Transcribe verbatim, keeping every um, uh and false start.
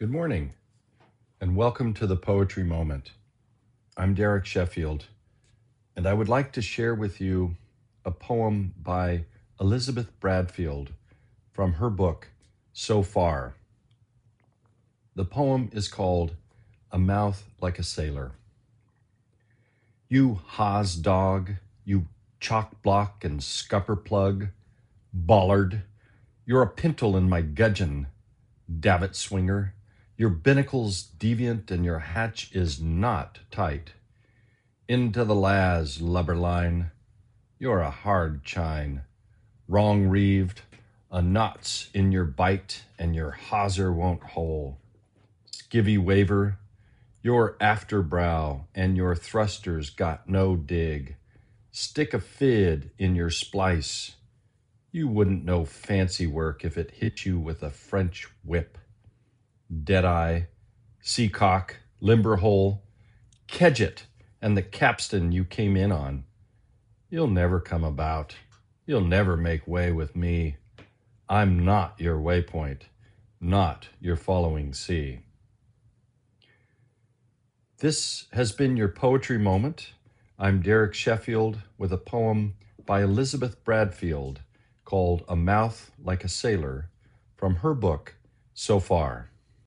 Good morning, and welcome to the Poetry Moment. I'm Derek Sheffield, and I would like to share with you a poem by Elizabeth Bradfield from her book, So Far. The poem is called A Mouth Like a Sailor. You Haas dog, you chalk block and scupper plug, bollard, you're a pintle in my gudgeon, davit swinger. Your binnacle's deviant and your hatch is not tight. Into the lads, lubberline. You're a hard chine. Wrong reeved, a knot's in your bite and your hawser won't hole. Skivvy waver, your afterbrow and your thrusters got no dig. Stick a fid in your splice. You wouldn't know fancy work if it hit you with a French whip. Deadeye, seacock, limberhole, kedget, and the capstan you came in on. You'll never come about. You'll never make way with me. I'm not your waypoint, not your following sea. This has been your Poetry Moment. I'm Derek Sheffield with a poem by Elizabeth Bradfield called A Mouth Like a Sailor from her book, So Far.